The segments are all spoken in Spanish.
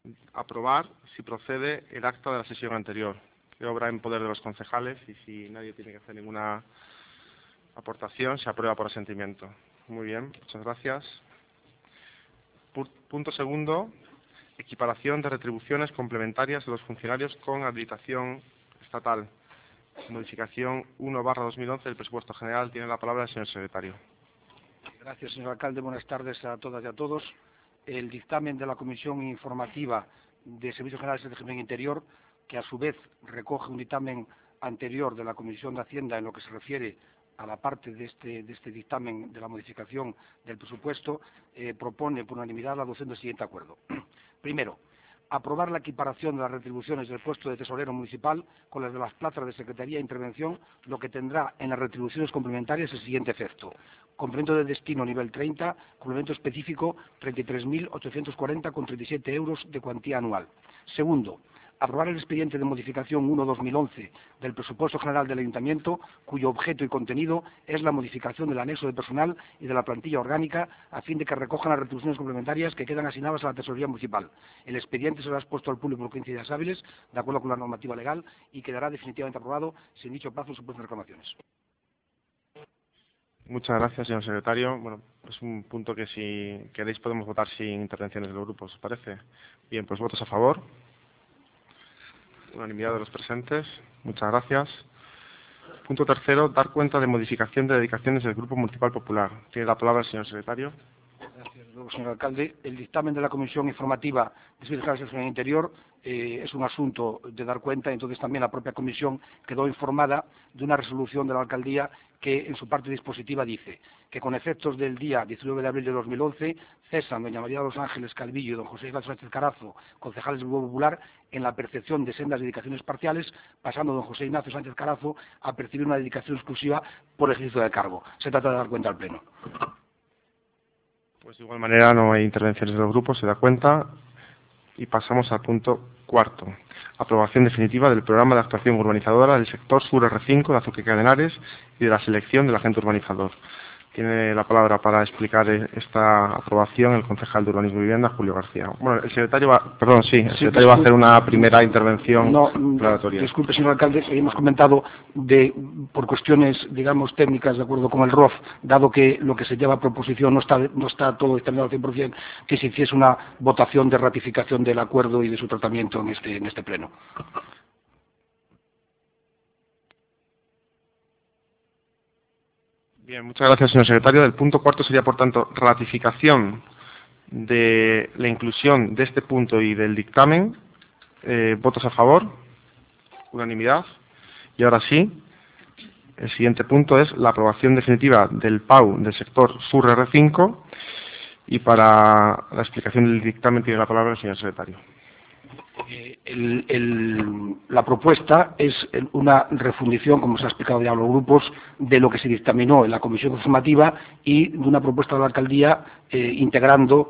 aprobar, si procede, el acta de la sesión anterior, que obra en poder de los concejales, y si nadie tiene que hacer ninguna aportación, se aprueba por asentimiento. Muy bien, muchas gracias. Punto segundo, equiparación de retribuciones complementarias de los funcionarios con habilitación estatal. Modificación 1/2011 del presupuesto general. Tiene la palabra el señor secretario. Gracias, señor alcalde. Buenas tardes a todas y a todos. El dictamen de la Comisión Informativa de Servicios Generales de Régimen Interior, que a su vez recoge un dictamen anterior de la Comisión de Hacienda en lo que se refiere a la parte de este dictamen de la modificación del presupuesto, propone por unanimidad la adopción del siguiente acuerdo. Primero, aprobar la equiparación de las retribuciones del puesto de tesorero municipal con las de las plazas de Secretaría de Intervención, lo que tendrá en las retribuciones complementarias el siguiente efecto. Complemento de destino nivel 30, complemento específico 33.840,37 euros de cuantía anual. Segundo, aprobar el expediente de modificación 1/2011 del presupuesto general del Ayuntamiento, cuyo objeto y contenido es la modificación del anexo de personal y de la plantilla orgánica, a fin de que recojan las retribuciones complementarias que quedan asignadas a la Tesorería Municipal. El expediente será expuesto al público por 15 días hábiles, de acuerdo con la normativa legal, y quedará definitivamente aprobado si en dicho plazo se producen reclamaciones. Muchas gracias, señor secretario. Bueno, es un punto que, si queréis, podemos votar sin intervenciones de los grupos, ¿os parece? Bien, pues votos a favor. Unanimidad de los presentes. Muchas gracias. Punto tercero, dar cuenta de modificación de dedicaciones del Grupo Municipal Popular. Tiene la palabra el señor secretario. Gracias, señor alcalde. El dictamen de la Comisión Informativa de Servicios Generales de Régimen Interior es un asunto de dar cuenta, entonces también la propia Comisión quedó informada de una resolución de la alcaldía que en su parte dispositiva dice que con efectos del día 19 de abril de 2011 cesan doña María de los Ángeles Calvillo y don José Ignacio Sánchez Carazo, concejales del Grupo Popular, en la percepción de sendas dedicaciones parciales, pasando don José Ignacio Sánchez Carazo a percibir una dedicación exclusiva por ejercicio del cargo. Se trata de dar cuenta al Pleno. Pues de igual manera no hay intervenciones de los grupos, se da cuenta. Y pasamos al punto cuarto. Aprobación definitiva del programa de actuación urbanizadora del sector Sur R5 de Azuqueca de Henares y de la selección del agente urbanizador. Tiene la palabra para explicar esta aprobación el concejal de Urbanismo y Vivienda, Julio García. Bueno, el secretario va a hacer una primera intervención aclaratoria. Disculpe, señor alcalde, hemos comentado por cuestiones, digamos, técnicas, de acuerdo con el ROF, dado que lo que se lleva a proposición no está todo determinado al 100%, que se hiciese una votación de ratificación del acuerdo y de su tratamiento en este pleno. Bien, muchas gracias, señor secretario. El punto cuarto sería, por tanto, ratificación de la inclusión de este punto y del dictamen. ¿Votos a favor? Unanimidad. Y ahora sí, el siguiente punto es la aprobación definitiva del PAU del sector Sur R5. Y para la explicación del dictamen tiene la palabra el señor secretario. La propuesta es una refundición, como se ha explicado ya a los grupos, de lo que se dictaminó en la Comisión Informativa y de una propuesta de la alcaldía integrando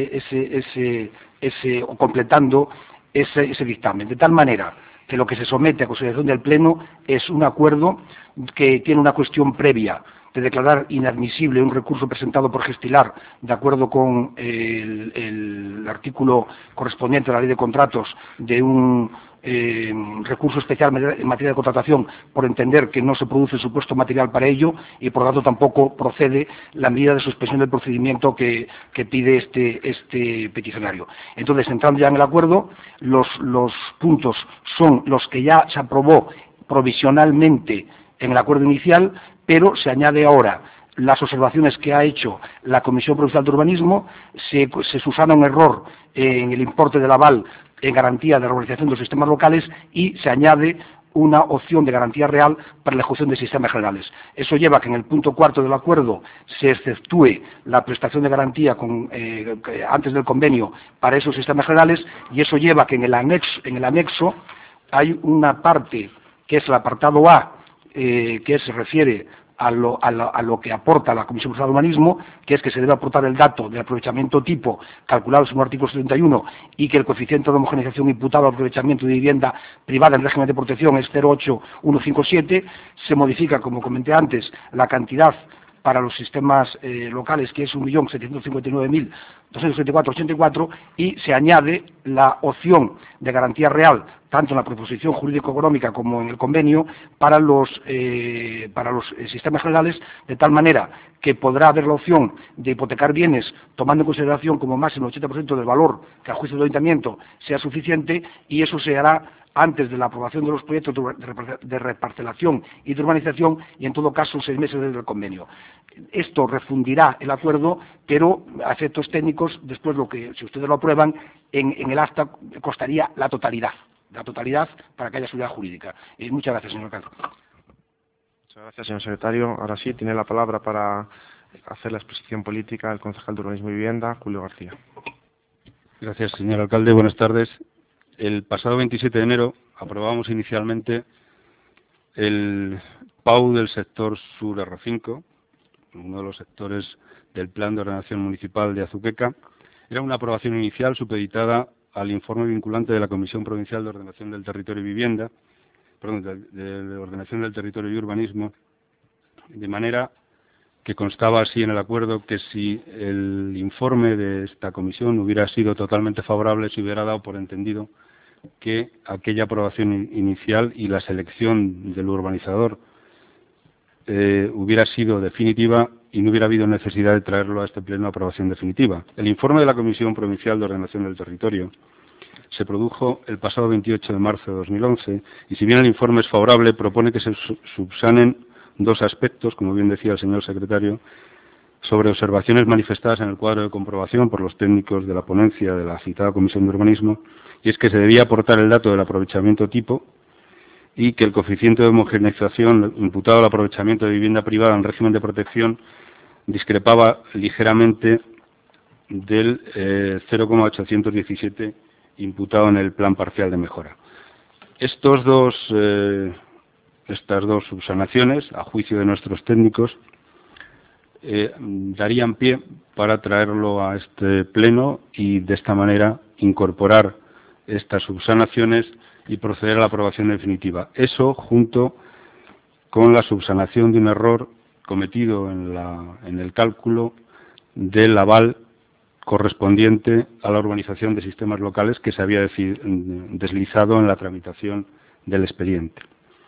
o completando ese dictamen, de tal manera que lo que se somete a consideración del Pleno es un acuerdo que tiene una cuestión previa de declarar inadmisible un recurso presentado por Gestilar, de acuerdo con el artículo correspondiente a la Ley de Contratos, de un recurso especial en materia de contratación, por entender que no se produce supuesto material para ello, y por lo tanto tampoco procede la medida de suspensión del procedimiento que pide este peticionario. Entonces, entrando ya en el acuerdo, los puntos son los que ya se aprobó provisionalmente en el acuerdo inicial, pero se añade ahora las observaciones que ha hecho la Comisión Provincial de Urbanismo, se subsana un error en el importe del aval en garantía de la organización de los sistemas locales y se añade una opción de garantía real para la ejecución de sistemas generales. Eso lleva a que en el punto cuarto del acuerdo se exceptúe la prestación de garantía antes del convenio para esos sistemas generales, y eso lleva a que en el anexo hay una parte que es el apartado A, que se refiere a lo que aporta la Comisión Provincial de Urbanismo, que es que se debe aportar el dato del aprovechamiento tipo calculado según el artículo 71 y que el coeficiente de homogeneización imputado al aprovechamiento de vivienda privada en régimen de protección es 0,8157. Se modifica, como comenté antes, la cantidad para los sistemas locales, que es 1.759.000 274-84 y se añade la opción de garantía real, tanto en la proposición jurídico-económica como en el convenio, para los sistemas generales, de tal manera que podrá haber la opción de hipotecar bienes tomando en consideración como máximo el 80% del valor que a juicio del ayuntamiento sea suficiente, y eso se hará antes de la aprobación de los proyectos de reparcelación y de urbanización, y en todo caso 6 meses desde el convenio. Esto refundirá el acuerdo, pero a efectos técnicos, después si ustedes lo aprueban, en el acta costaría la totalidad para que haya seguridad jurídica. Muchas gracias, señor alcalde. Muchas gracias, señor secretario. Ahora sí, tiene la palabra para hacer la exposición política el concejal de Urbanismo y Vivienda, Julio García. Gracias, señor alcalde. Buenas tardes. El pasado 27 de enero aprobamos inicialmente el PAU del sector sur R5, uno de los sectores del Plan de Ordenación Municipal de Azuqueca. Era una aprobación inicial supeditada al informe vinculante de la Comisión Provincial de Ordenación del Territorio y Vivienda, de Ordenación del Territorio y Urbanismo, de manera que constaba así en el acuerdo que si el informe de esta comisión hubiera sido totalmente favorable, se hubiera dado por entendido que aquella aprobación inicial y la selección del urbanizador hubiera sido definitiva y no hubiera habido necesidad de traerlo a este pleno a aprobación definitiva. El informe de la Comisión Provincial de Ordenación del Territorio se produjo el pasado 28 de marzo de 2011 y, si bien el informe es favorable, propone que se subsanen 2 aspectos, como bien decía el señor secretario, sobre observaciones manifestadas en el cuadro de comprobación por los técnicos de la ponencia de la citada Comisión de Urbanismo, y es que se debía aportar el dato del aprovechamiento tipo y que el coeficiente de homogeneización imputado al aprovechamiento de vivienda privada en régimen de protección discrepaba ligeramente del 0,817 imputado en el plan parcial de mejora. Estas dos subsanaciones, a juicio de nuestros técnicos, darían pie para traerlo a este pleno y de esta manera incorporar estas subsanaciones y proceder a la aprobación definitiva. Eso junto con la subsanación de un error cometido en el cálculo del aval correspondiente a la urbanización de sistemas locales que se había deslizado en la tramitación del expediente.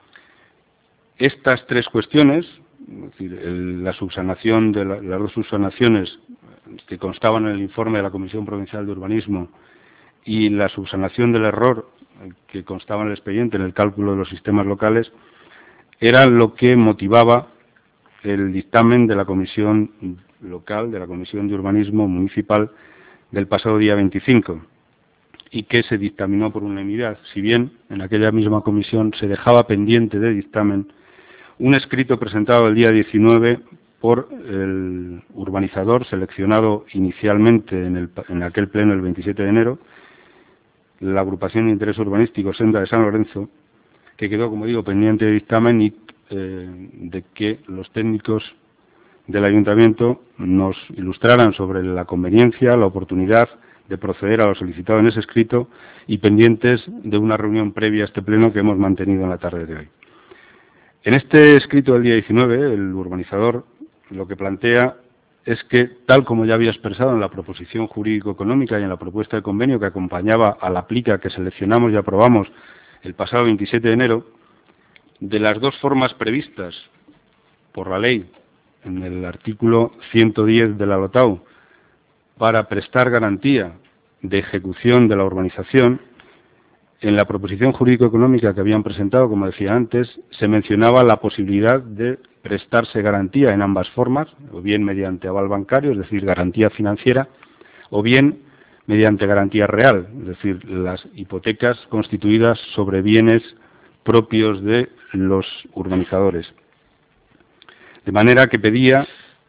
Estas 3 cuestiones, es decir, la subsanación de las 2 subsanaciones que constaban en el informe de la Comisión Provincial de Urbanismo y la subsanación del error que constaba en el expediente en el cálculo de los sistemas locales, era lo que motivaba el dictamen de la Comisión Local, de la Comisión de Urbanismo Municipal del pasado día 25, y que se dictaminó por unanimidad, si bien en aquella misma comisión se dejaba pendiente de dictamen un escrito presentado el día 19 por el urbanizador seleccionado inicialmente en aquel pleno el 27 de enero, la agrupación de interés urbanístico Senda de San Lorenzo, que quedó, como digo, pendiente de dictamen y de que los técnicos del ayuntamiento nos ilustraran sobre la conveniencia, la oportunidad de proceder a lo solicitado en ese escrito y pendientes de una reunión previa a este pleno que hemos mantenido en la tarde de hoy. En este escrito del día 19, el urbanizador lo que plantea es que, tal como ya había expresado en la proposición jurídico-económica y en la propuesta de convenio que acompañaba a la plica que seleccionamos y aprobamos el pasado 27 de enero, de las 2 formas previstas por la ley en el artículo 110 de la LOTAU para prestar garantía de ejecución de la urbanización, en la proposición jurídico-económica que habían presentado, como decía antes, se mencionaba la posibilidad de prestarse garantía en ambas formas, o bien mediante aval bancario, es decir, garantía financiera, o bien mediante garantía real, es decir, las hipotecas constituidas sobre bienes propios de los urbanizadores. De manera que pedía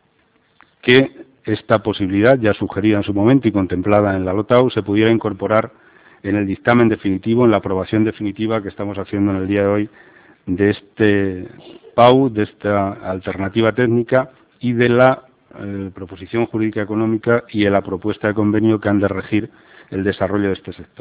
que esta posibilidad, ya sugerida en su momento y contemplada en la LOTAU, se pudiera incorporar en el dictamen definitivo, en la aprobación definitiva que estamos haciendo en el día de hoy de este PAU, de esta alternativa técnica y de la proposición jurídica económica y de la propuesta de convenio que han de regir el desarrollo de este sector.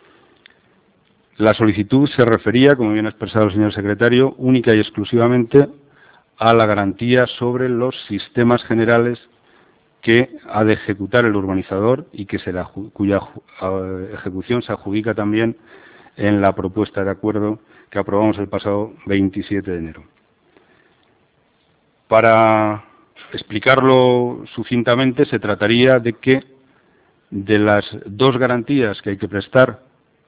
La solicitud se refería, como bien ha expresado el señor secretario, única y exclusivamente a la garantía sobre los sistemas generales que ha de ejecutar el urbanizador y que cuya ejecución se adjudica también en la propuesta de acuerdo que aprobamos el pasado 27 de enero. Para explicarlo sucintamente, se trataría de que de las dos garantías que hay que prestar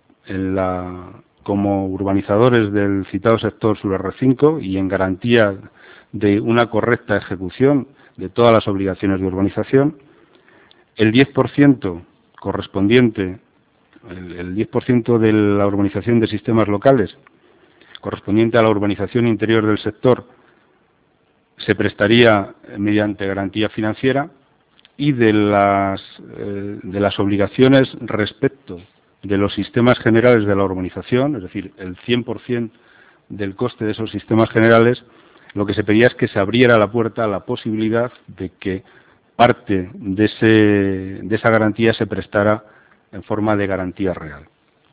como urbanizadores del citado sector sur R5 y en garantía de una correcta ejecución de todas las obligaciones de urbanización, el 10% correspondiente, el 10% de la urbanización de sistemas locales correspondiente a la urbanización interior del sector se prestaría mediante garantía financiera, y de las obligaciones respecto de los sistemas generales de la urbanización, es decir, el 100% del coste de esos sistemas generales, lo que se pedía es que se abriera la puerta a la posibilidad de que parte de esa garantía se prestara en forma de garantía real.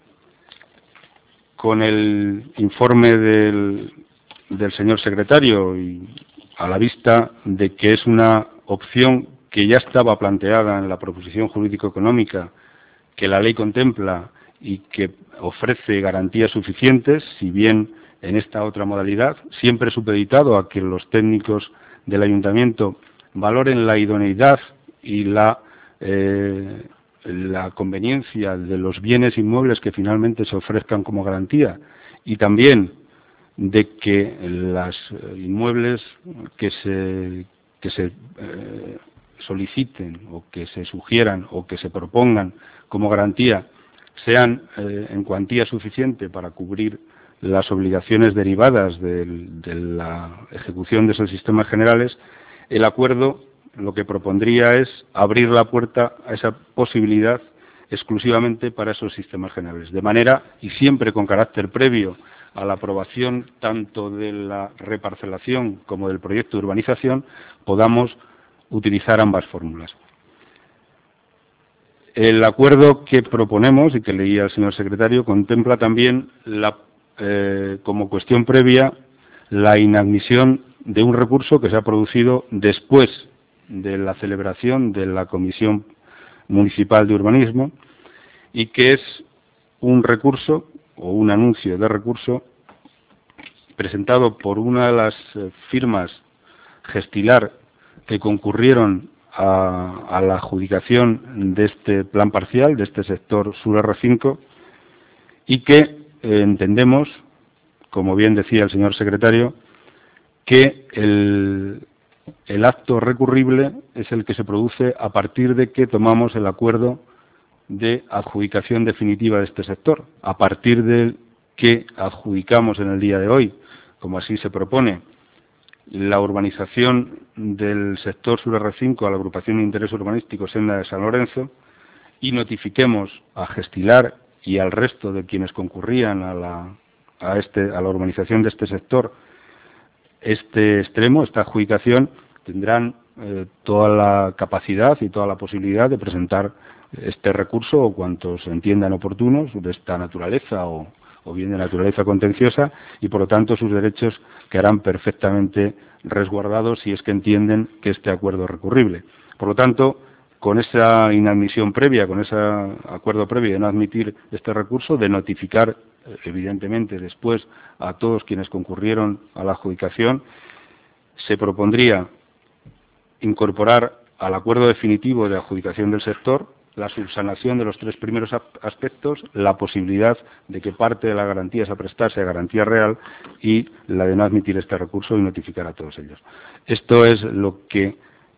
Con el informe del señor secretario y a la vista de que es una opción que ya estaba planteada en la proposición jurídico-económica, que la ley contempla y que ofrece garantías suficientes, si bien en esta otra modalidad, siempre supeditado a que los técnicos del ayuntamiento valoren la idoneidad y la conveniencia de los bienes inmuebles que finalmente se ofrezcan como garantía, y también de que los inmuebles que se soliciten o que se sugieran o que se propongan como garantía sean en cuantía suficiente para cubrir las obligaciones derivadas de la ejecución de esos sistemas generales, el acuerdo lo que propondría es abrir la puerta a esa posibilidad exclusivamente para esos sistemas generales, de manera, y siempre con carácter previo a la aprobación tanto de la reparcelación como del proyecto de urbanización, podamos utilizar ambas fórmulas. El acuerdo que proponemos y que leía el señor secretario contempla también como cuestión previa la inadmisión de un recurso que se ha producido después de la celebración de la Comisión Municipal de Urbanismo y que es un recurso o un anuncio de recurso presentado por una de las firmas Gestilar que concurrieron a la adjudicación de este plan parcial, de este sector sur R5, y que entendemos, como bien decía el señor secretario, que el acto recurrible es el que se produce a partir de que tomamos el acuerdo de adjudicación definitiva de este sector, a partir de que adjudicamos en el día de hoy, como así se propone, la urbanización del sector sur R5 a la agrupación de interés urbanístico Senda de San Lorenzo y notifiquemos a Gestilar y al resto de quienes concurrían a la urbanización de este sector este extremo, esta adjudicación, tendrán toda la capacidad y toda la posibilidad de presentar este recurso o cuantos entiendan oportunos de esta naturaleza o bien de naturaleza contenciosa, y por lo tanto sus derechos quedarán perfectamente resguardados si es que entienden que este acuerdo es recurrible. Por lo tanto, con esa inadmisión previa, con ese acuerdo previo de no admitir este recurso, de notificar evidentemente después a todos quienes concurrieron a la adjudicación, se propondría incorporar al acuerdo definitivo de adjudicación del sector la subsanación de los tres primeros aspectos, la posibilidad de que parte de la garantía a prestar sea garantía real y la de no admitir este recurso y notificar a todos ellos. Esto es lo que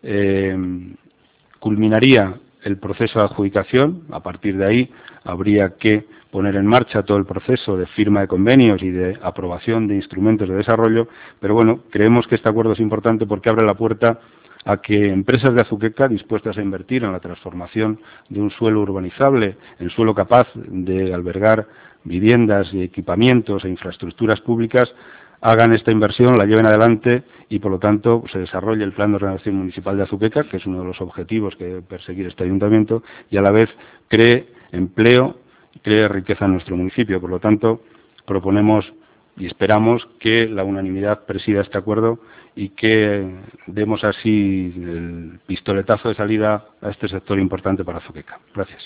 culminaría el proceso de adjudicación. A partir de ahí habría que poner en marcha todo el proceso de firma de convenios y de aprobación de instrumentos de desarrollo, pero bueno, creemos que este acuerdo es importante porque abre la puerta a que empresas de Azuqueca dispuestas a invertir en la transformación de un suelo urbanizable en suelo capaz de albergar viviendas y equipamientos e infraestructuras públicas hagan esta inversión, la lleven adelante y por lo tanto se desarrolle el Plan de Ordenación Municipal de Azuqueca, que es uno de los objetivos que debe perseguir este ayuntamiento, y a la vez cree empleo, cree riqueza en nuestro municipio. Por lo tanto, proponemos y esperamos que la unanimidad presida este acuerdo y que demos así el pistoletazo de salida a este sector importante para Azuqueca. Gracias.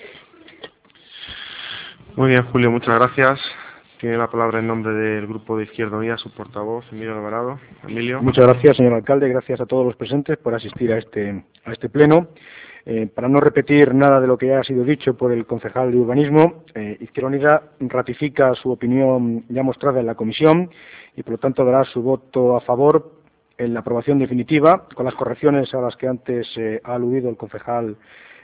Muy bien, Julio, muchas gracias. Tiene la palabra en nombre del Grupo de Izquierda Unida su portavoz, Emilio Alvarado. Emilio. Muchas gracias, señor alcalde. Gracias a todos los presentes por asistir a este pleno. Para no repetir nada de lo que ya ha sido dicho por el concejal de Urbanismo, Izquierda Unida ratifica su opinión ya mostrada en la comisión y, por lo tanto, dará su voto a favor en la aprobación definitiva, con las correcciones a las que antes ha aludido el concejal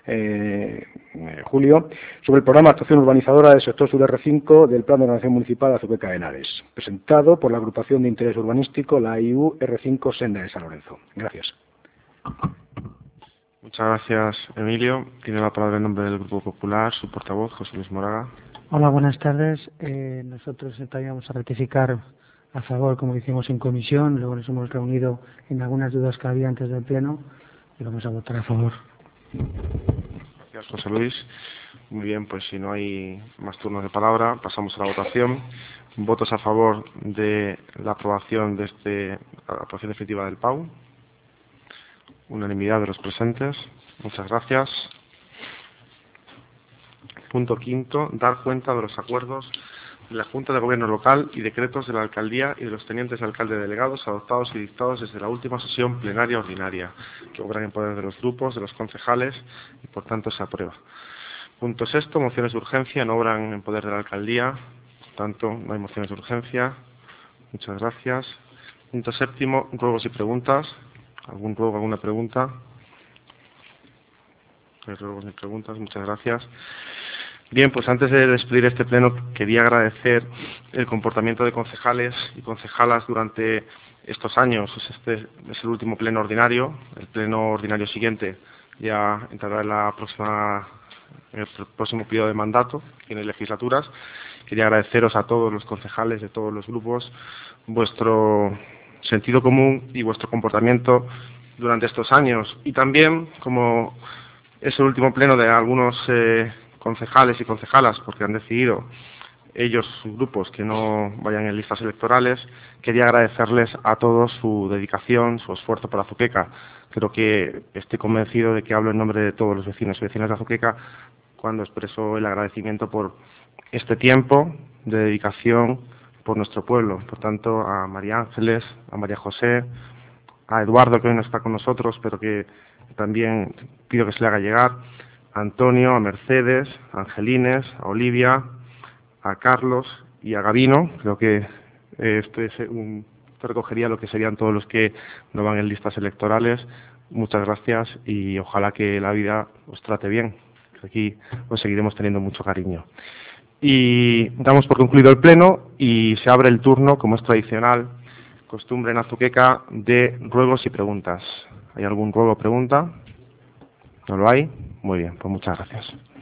Julio, sobre el programa de actuación urbanizadora del sector sur R5 del Plan de Ordenación Municipal de Azuqueca de Henares, presentado por la Agrupación de Interés Urbanístico, la AIU R5 Senda de San Lorenzo. Gracias. Muchas gracias, Emilio. Tiene la palabra en nombre del Grupo Popular su portavoz, José Luis Moraga. Hola, buenas tardes. Nosotros íbamos a ratificar a favor, como hicimos en comisión, luego nos hemos reunido en algunas dudas que había antes del pleno y vamos a votar a favor. Gracias, José Luis. Muy bien, pues si no hay más turnos de palabra, pasamos a la votación. ¿Votos a favor de la aprobación de la aprobación definitiva del PAU? Unanimidad de los presentes. Muchas gracias. Punto quinto, dar cuenta de los acuerdos de la Junta de Gobierno Local y decretos de la Alcaldía y de los tenientes de alcalde delegados adoptados y dictados desde la última sesión plenaria ordinaria, que obran en poder de los grupos, de los concejales y por tanto se aprueba. Punto sexto, mociones de urgencia no obran en poder de la Alcaldía, por tanto no hay mociones de urgencia. Muchas gracias. Punto séptimo, ruegos y preguntas. ¿Algún ruego, alguna pregunta? No hay ruegos ni preguntas, muchas gracias. Bien, pues antes de despedir este pleno quería agradecer el comportamiento de concejales y concejalas durante estos años. Este es el último pleno ordinario. El pleno ordinario siguiente ya entrará en el próximo periodo de mandato, tiene legislaturas. Quería agradeceros a todos los concejales de todos los grupos vuestro sentido común y vuestro comportamiento durante estos años. Y también, como es el último pleno de algunos concejales y concejalas, porque han decidido ellos, sus grupos, que no vayan en listas electorales, quería agradecerles a todos su dedicación, su esfuerzo por Azuqueca. Creo que estoy convencido de que hablo en nombre de todos los vecinos y vecinas de Azuqueca cuando expreso el agradecimiento por este tiempo de dedicación por nuestro pueblo. Por tanto, a María Ángeles, a María José, a Eduardo, que hoy no está con nosotros, pero que también pido que se le haga llegar, a Antonio, a Mercedes, a Angelines, a Olivia, a Carlos y a Gabino. Creo que esto recogería lo que serían todos los que no van en listas electorales. Muchas gracias y ojalá que la vida os trate bien. Aquí os seguiremos teniendo mucho cariño. Y damos por concluido el pleno y se abre el turno, como es tradicional, costumbre en Azuqueca, de ruegos y preguntas. ¿Hay algún ruego o pregunta? ¿No lo hay? Muy bien, pues muchas gracias.